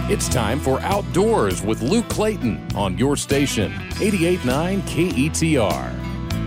It's time for Outdoors with Luke Clayton on your station, 88.9 KETR.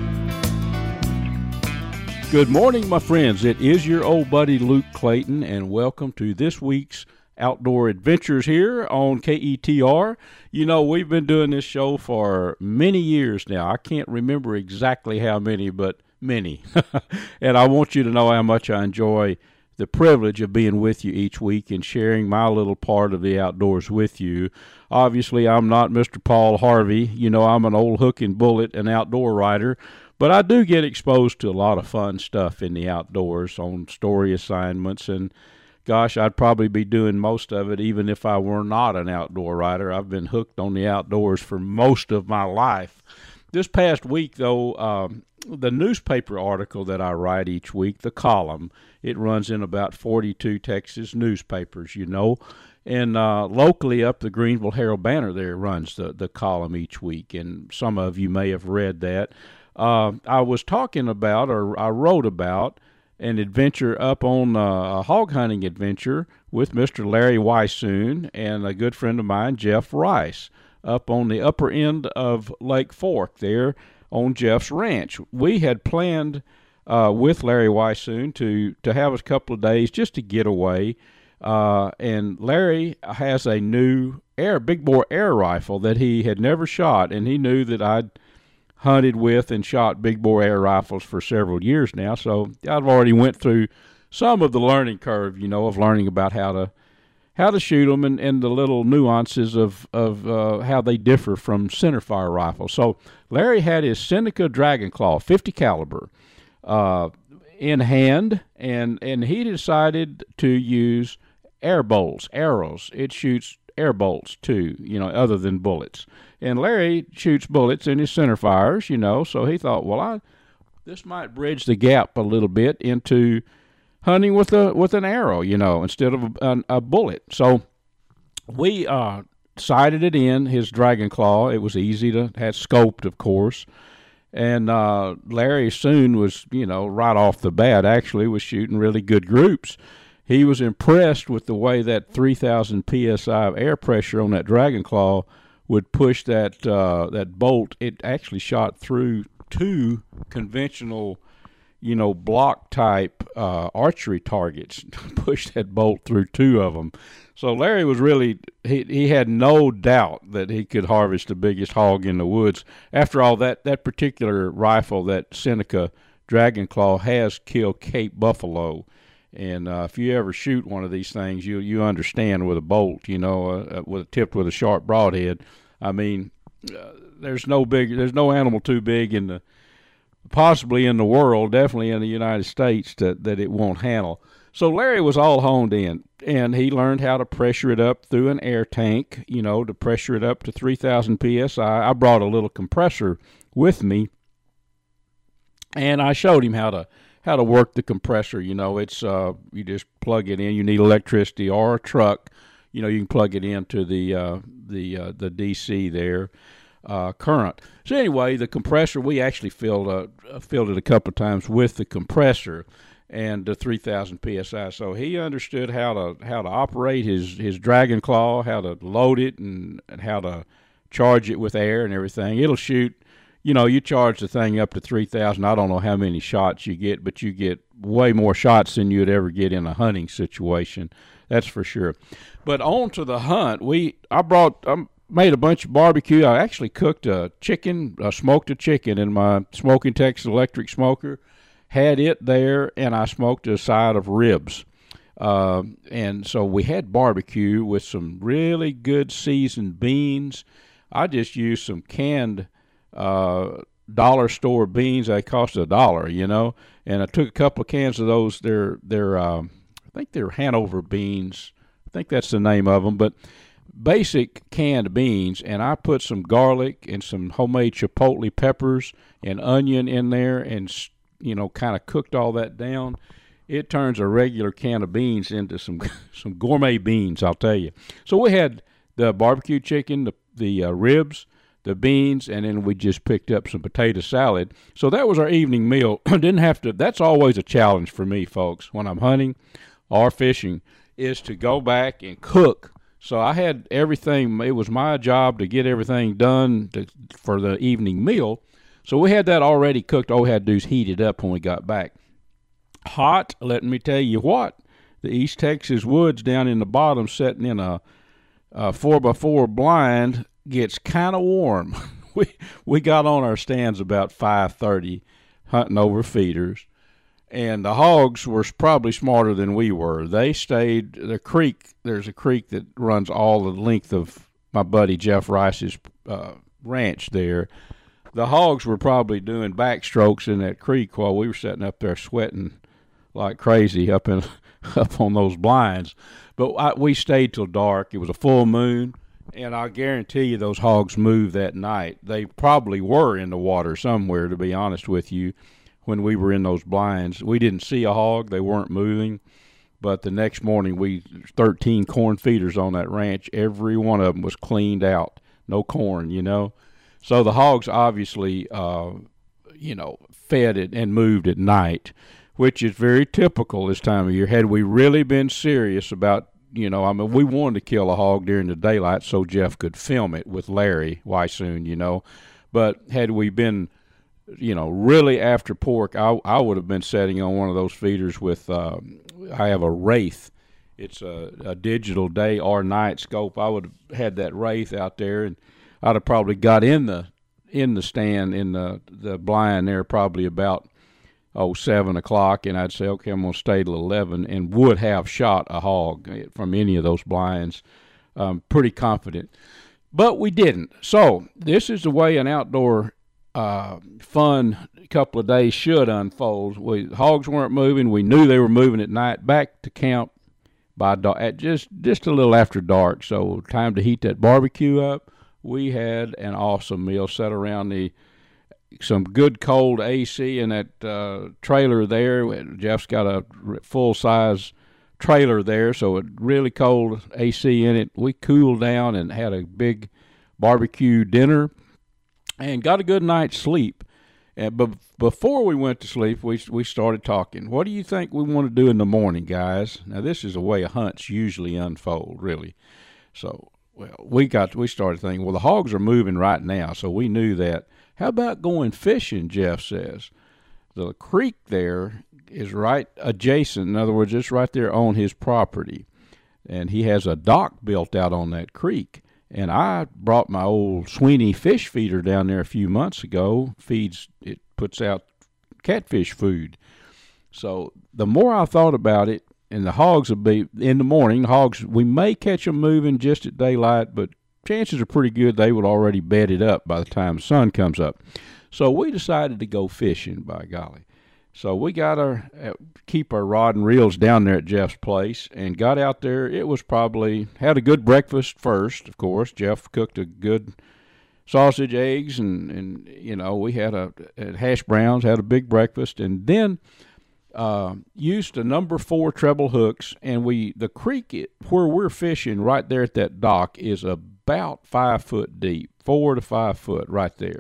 Good morning, my friends. It is your old buddy Luke Clayton, and welcome to this week's Outdoor Adventures here on KETR. You know, we've been doing this show for many years now. I can't remember exactly how many, but many. And I want you to know how much I enjoy the privilege of being with you each week and sharing my little part of the outdoors with you. Obviously, I'm not Mr. Paul Harvey. You know, I'm an old hook and bullet and outdoor writer, but I do get exposed to a lot of fun stuff in the outdoors on story assignments, and gosh, I'd probably be doing most of it even if I were not an outdoor writer. I've been hooked on the outdoors for most of my life. This past week, though, the newspaper article that I write each week, the column, it runs in about 42 Texas newspapers, you know, and locally up the Greenville Herald-Banner there runs the column each week, and some of you may have read that. I was talking about, or I wrote about, an adventure up on a hog hunting adventure with Mr. Larry Weishuhn and a good friend of mine, Jeff Rice, up on the upper end of Lake Fork there on Jeff's ranch. We had planned with Larry Weishuhn to have a couple of days just to get away, and Larry has a new big bore air rifle that he had never shot, and he knew that I'd hunted with and shot big bore air rifles for several years now, so I've already went through some of the learning curve, you know, of learning about how to shoot them and the little nuances of how they differ from centerfire rifles. So Larry had his Seneca Dragon Claw 50 caliber in hand, and he decided to use air bolts, arrows. It shoots air bolts too, you know, other than bullets. And Larry shoots bullets in his centerfires, you know, so he thought, well, this might bridge the gap a little bit into hunting with an arrow, you know, instead of a bullet. So we sighted it in his Dragon Claw. It was easy to have scoped, of course. And Larry soon was, you know, right off the bat, actually was shooting really good groups. He was impressed with the way that 3,000 psi of air pressure on that Dragon Claw would push that bolt. It actually shot through two conventional, you know, block type archery targets. Pushed that bolt through two of them. So Larry was really, he had no doubt that he could harvest the biggest hog in the woods. After all, that particular rifle, that Seneca Dragon Claw, has killed Cape buffalo. And if you ever shoot one of these things, you understand with a bolt, you know, tipped with a sharp broadhead. I mean, there's no animal too big possibly in the world, definitely in the United States, that it won't handle. So Larry was all honed in, and he learned how to pressure it up through an air tank, you know, to pressure it up to 3,000 psi. I brought a little compressor with me, and I showed him how to work the compressor. You know, it's you just plug it in. You need electricity or a truck. You know, you can plug it into the DC there, current. So anyway, the compressor, we actually filled it a couple of times with the compressor and the 3,000 psi. So he understood how to operate his Dragon Claw, how to load it, and how to charge it with air and everything. It'll shoot. You know, you charge the thing up to 3,000. I don't know how many shots you get, but you get way more shots than you'd ever get in a hunting situation. That's for sure. But on to the hunt. I made a bunch of barbecue. I actually cooked a chicken, smoked a chicken in my Smoking Texas electric smoker. Had it there, and I smoked a side of ribs. And so we had barbecue with some really good seasoned beans. I just used some canned dollar store beans. They cost $1, you know, and I took a couple of cans of those. They're I think they're Hanover beans. I think that's the name of them, but basic canned beans, and I put some garlic and some homemade chipotle peppers and onion in there, and, you know, kind of cooked all that down. It turns a regular can of beans into some gourmet beans, I'll tell you. So we had the barbecue chicken, the ribs, the beans, and then we just picked up some potato salad. So that was our evening meal. Didn't have to. That's always a challenge for me, folks, when I'm hunting or fishing, is to go back and cook So I had everything. It was my job to get everything done for the evening meal. So we had that already cooked. All we had to do is heat it up when we got back. Hot, let me tell you what. The East Texas woods down in the bottom, sitting in a 4x4 blind, gets kind of warm. We got on our stands about 5:30, hunting over feeders, and the hogs were probably smarter than we were. They stayed the creek. There's a creek that runs all the length of my buddy Jeff Rice's ranch there. The hogs were probably doing backstrokes in that creek while we were sitting up there sweating like crazy up on those blinds. But we stayed till dark. It was a full moon, and I guarantee you those hogs moved that night. They probably were in the water somewhere, to be honest with you, when we were in those blinds. We didn't see a hog. They weren't moving. But the next morning, 13 corn feeders on that ranch. Every one of them was cleaned out. No corn, So the hogs obviously, fed it and moved at night, which is very typical this time of year. Had we really been serious about, we wanted to kill a hog during the daylight so Jeff could film it with Larry Weissoon, But had we been, really after pork, I would have been setting on one of those feeders with, I have a Wraith. It's a digital day or night scope. I would have had that Wraith out there, and I'd have probably got in the stand in the blind there probably about 7 o'clock, and I'd say, okay, I'm going to stay till 11, and would have shot a hog from any of those blinds. Pretty confident. But we didn't. So this is the way an outdoor fun couple of days should unfold. Hogs weren't moving. We knew they were moving at night. Back to camp by at just a little after dark. So time to heat that barbecue up. We had an awesome meal set around some good cold AC in that trailer there. Jeff's got a full-size trailer there, so it really cold AC in it. We cooled down and had a big barbecue dinner and got a good night's sleep. But before we went to sleep, we started talking. What do you think we want to do in the morning, guys? Now, this is the way hunts usually unfold, really. So, we started thinking, the hogs are moving right now, so we knew that. How about going fishing, Jeff says. The creek there is right adjacent. In other words, it's right there on his property. And he has a dock built out on that creek. And I brought my old Sweeney fish feeder down there a few months ago. It puts out catfish food. So the more I thought about it, and the hogs will be in the morning. Hogs, we may catch them moving just at daylight, but chances are pretty good they would already bedded up by the time the sun comes up. So we decided to go fishing, by golly. So we keep our rod and reels down there at Jeff's place and got out there. It was had a good breakfast first, of course. Jeff cooked a good sausage, eggs, and we had hash browns, had a big breakfast, and then used a number 4 treble hooks. And the creek where we're fishing right there at that dock is about 5 foot deep, 4 to 5 foot right there.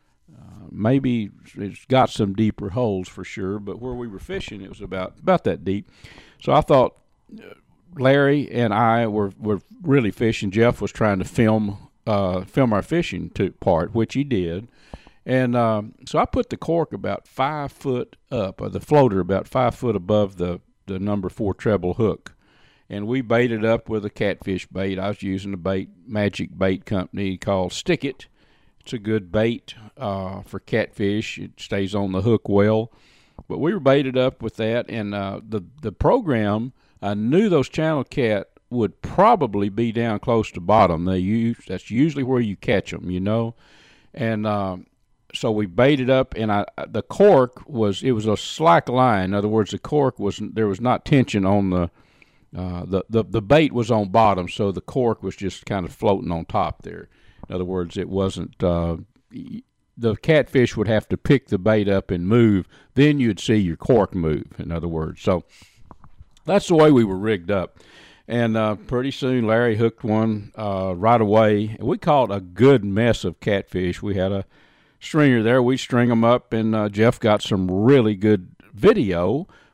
Maybe it's got some deeper holes for sure, but where we were fishing, it was about that deep. So I thought Larry and I were really fishing. Jeff was trying to film our fishing part, which he did. And so I put the cork about 5 foot up, the floater about 5 foot above the number 4 treble hook. And we baited up with a catfish bait. I was using a magic bait company called Stick It. It's a good bait for catfish. It stays on the hook well. But we were baited up with that, and the program, I knew those channel cat would probably be down close to bottom. That's usually where you catch them, And so we baited up, and the cork was a slack line. In other words, the cork there was not tension on the bait was on bottom, so the cork was just kind of floating on top there. In other words, it wasn't the catfish would have to pick the bait up and move. Then you'd see your cork move, in other words. So that's the way we were rigged up. And pretty soon Larry hooked one right away. We caught a good mess of catfish. We had a stringer there. We string them up, and Jeff got some really good video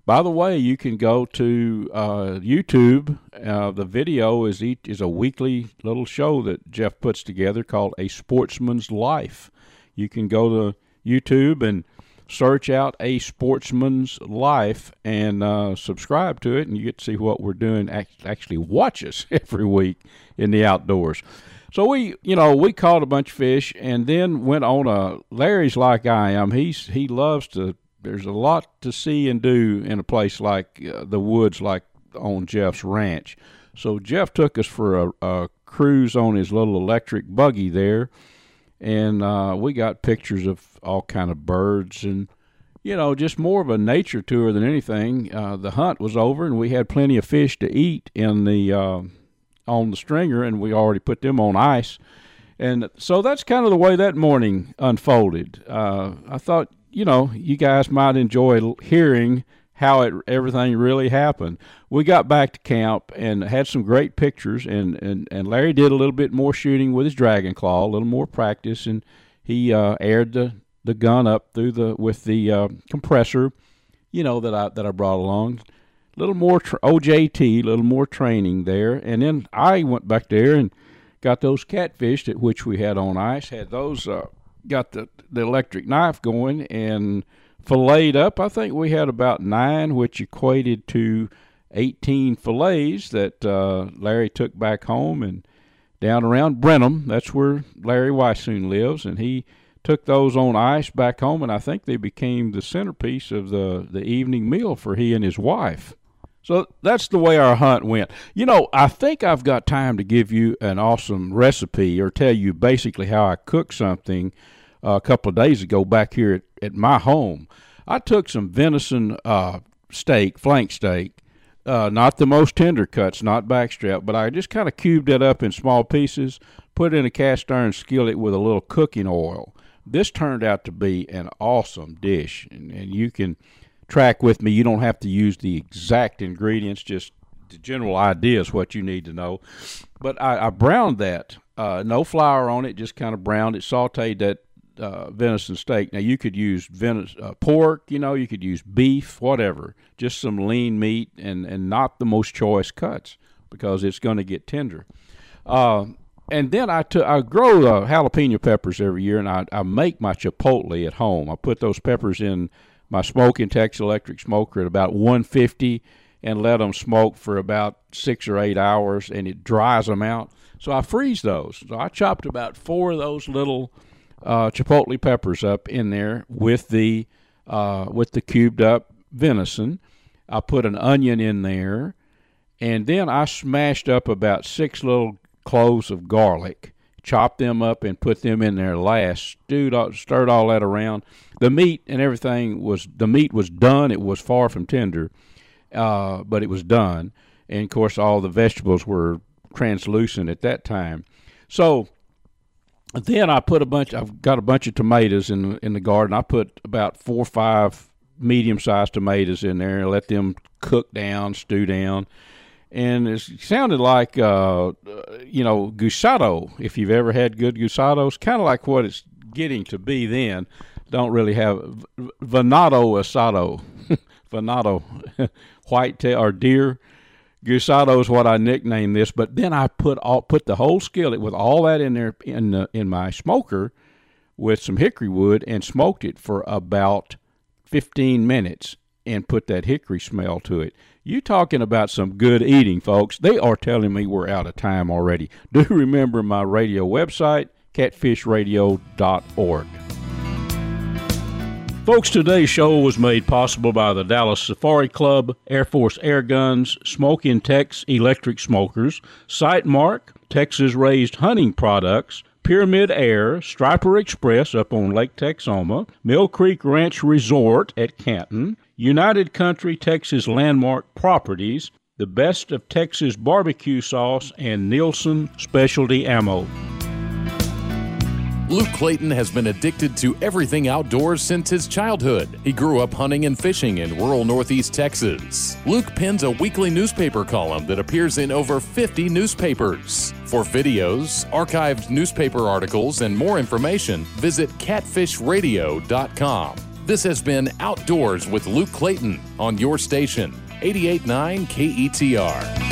By the way, you can go to YouTube. The video is a weekly little show that Jeff puts together called A Sportsman's Life. You can go to YouTube and search out A Sportsman's Life and subscribe to it, and you get to see what we're doing. Actually watch us every week in the outdoors. So we caught a bunch of fish and then went on Larry's like I am. He loves to. There's a lot to see and do in a place like the woods, like on Jeff's ranch. So Jeff took us for a cruise on his little electric buggy there, and we got pictures of all kind of birds and, just more of a nature tour than anything. The hunt was over, and we had plenty of fish to eat in the on the stringer, and we already put them on ice. And so that's kind of the way that morning unfolded. I thought, you guys might enjoy hearing how everything really happened. We got back to camp and had some great pictures, and Larry did a little bit more shooting with his Dragon Claw, a little more practice, and he aired the gun up with the compressor, that I brought along. A little more OJT, a little more training there, and then I went back there and got those catfish which we had on ice, had those. Got the electric knife going and filleted up. I think we had about 9, which equated to 18 fillets that Larry took back home and down around Brenham. That's where Larry Weissoon lives, and he took those on ice back home, and I think they became the centerpiece of the evening meal for he and his wife. So that's the way our hunt went. I think I've got time to give you an awesome recipe or tell you basically how I cooked something a couple of days ago back here at my home. I took some venison flank steak, not the most tender cuts, not backstrap, but I just kind of cubed it up in small pieces, put it in a cast iron skillet with a little cooking oil. This turned out to be an awesome dish, and you can track with me. You don't have to use the exact ingredients, just the general idea is what you need to know. But I browned that, no flour on it, just kind of browned it, sauteed that venison steak. Now you could use pork, you could use beef, whatever, just some lean meat and not the most choice cuts because it's going to get tender. And then I grow jalapeno peppers every year, and I make my chipotle at home. I put those peppers in my smoking Texas Electric smoker at about 150 and let them smoke for about 6 or 8 hours, and it dries them out. So I freeze those. So I chopped about 4 of those little chipotle peppers up in there with the cubed up venison. I put an onion in there, and then I smashed up about 6 little cloves of garlic, chopped them up and put them in there last, stirred all that around. The meat and everything was done. It was far from tender, but it was done. And, of course, all the vegetables were translucent at that time. So then I've got a bunch of tomatoes in the garden. I put about 4 or 5 medium-sized tomatoes in there and let them cook down, stew down. And it sounded like, gusado, if you've ever had good gusados, kind of like what it's getting to be then. Don't really have venado asado, venado, whitetail or deer. Gusado is what I nicknamed this. But then I put the whole skillet with all that in there in my smoker with some hickory wood and smoked it for about 15 minutes and put that hickory smell to it. You talking about some good eating, folks. They are telling me we're out of time already. Do remember my radio website, catfishradio.org. Folks, today's show was made possible by the Dallas Safari Club, Air Force Air Guns, Smokin' Tex Electric Smokers, Sightmark, Texas-raised hunting products, Pyramid Air, Striper Express up on Lake Texoma, Mill Creek Ranch Resort at Canton, United Country Texas Landmark Properties, the Best of Texas Barbecue Sauce, and Nielsen Specialty Ammo. Luke Clayton has been addicted to everything outdoors since his childhood. He grew up hunting and fishing in rural Northeast Texas. Luke pens a weekly newspaper column that appears in over 50 newspapers. For videos, archived newspaper articles, and more information, visit catfishradio.com. This has been Outdoors with Luke Clayton on your station, 88.9 KETR.